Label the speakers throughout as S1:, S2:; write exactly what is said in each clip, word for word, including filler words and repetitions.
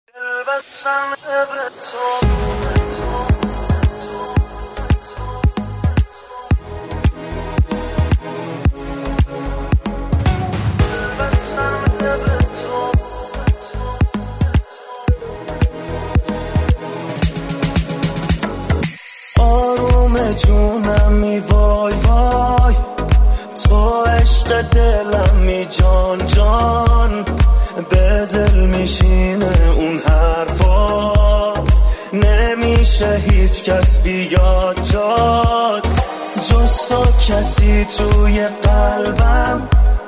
S1: آروم جونمی وای وای، تو عشق دلمی جان جان، به دل میشینه اون حرفات، نمیشه هیچ کس بیاد جات، جز تو کسی توی قلبم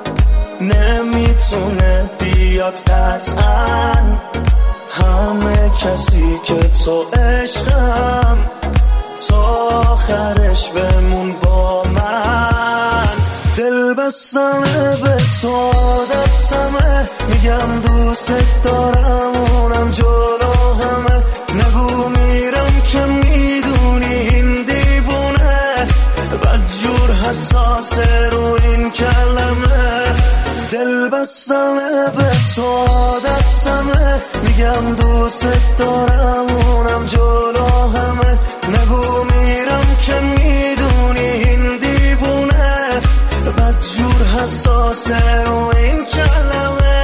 S1: نمیتونه بیاد قطعا، همه کسی که تو عشقم، تا آخرش بمون با من. دل بستنه به تو عادتمه، میگم دوست دارم اونم جلو همه، نگو میرم که میدونی این دیوونه، بدجور حساسه رو این کلمه. دل بستنه به تو عادتمه، میگم دوست دارم اونم جلو همه، نگو میرم که میدونی این دیوونه، بدجور حساسه رو این کلمه.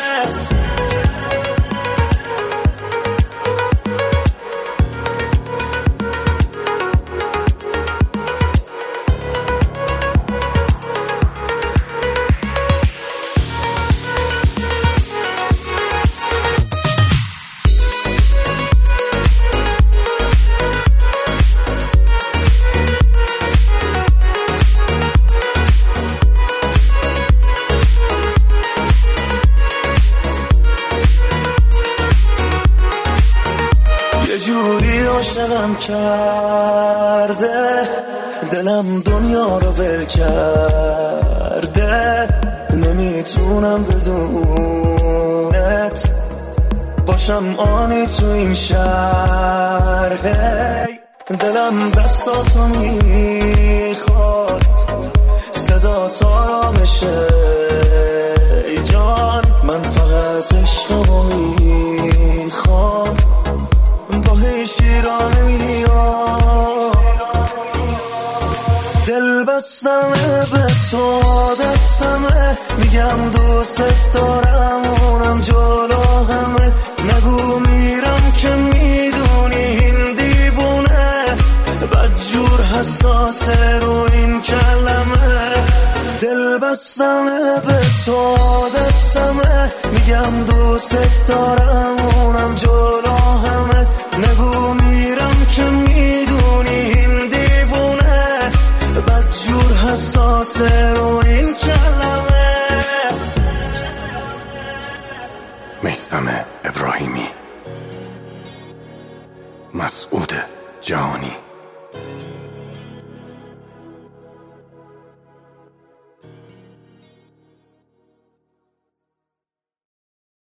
S1: یه جوری عاشقم کرده، دلم دنیا رو ول کرده، نمیتونم بدونت باشم آنی تو این شهر. هی دلم دستاتو میخواد، صدا تا بشه ای جان، من فقط عشقمو میخوام، با هیچ گیرانه میاد. دل بستنه به تو عادتمه، میگم دوست دارم اونم جلو همه، نگو میرم که میدونی این دیوونه، بدجور حساسه رو این کلمه. دل بستنه به تو عادتمه، میگم دوست دارم اونم جلو همه، نگو میرم که میدونی این دیوونه، بدجور حساسه رو این کلمه.
S2: میثم ابراهیمی، مسعود جهانی.